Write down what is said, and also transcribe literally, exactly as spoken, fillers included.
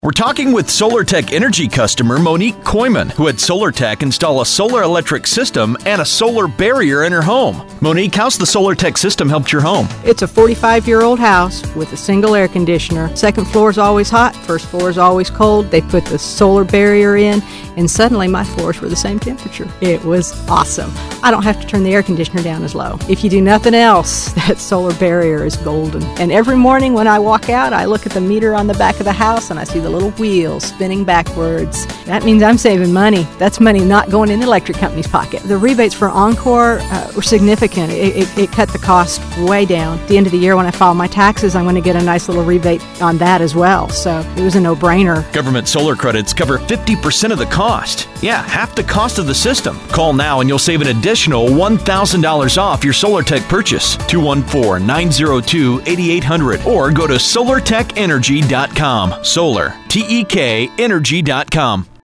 We're talking with SolarTech Energy customer Monique Koyman, who had SolarTech install a solar electric system and a solar barrier in her home. Monique, how's the SolarTech system helped your home? It's a forty-five-year-old house with a single air conditioner. Second floor is always hot, first floor is always cold. They put the solar barrier in, and suddenly my floors were the same temperature. It was awesome. I don't have to turn the air conditioner down as low. If you do nothing else, that solar barrier is golden. And every morning when I walk out, I look at the meter on the back of the house and I see the little wheels spinning backwards. That means I'm saving money. That's money not going in the electric company's pocket. The rebates for Encore uh, were significant. It, it, it cut the cost way down. At the end of the year when I file my taxes, I'm going to get a nice little rebate on that as well. So it was a no-brainer. Government solar credits cover fifty percent of the cost. Yeah, half the cost of the system. Call now and you'll save an additional one thousand dollars off your SolarTech purchase. two one four, nine zero two, eight eight zero zero or go to solar tech energy dot com. Solar, T E K energy dot com.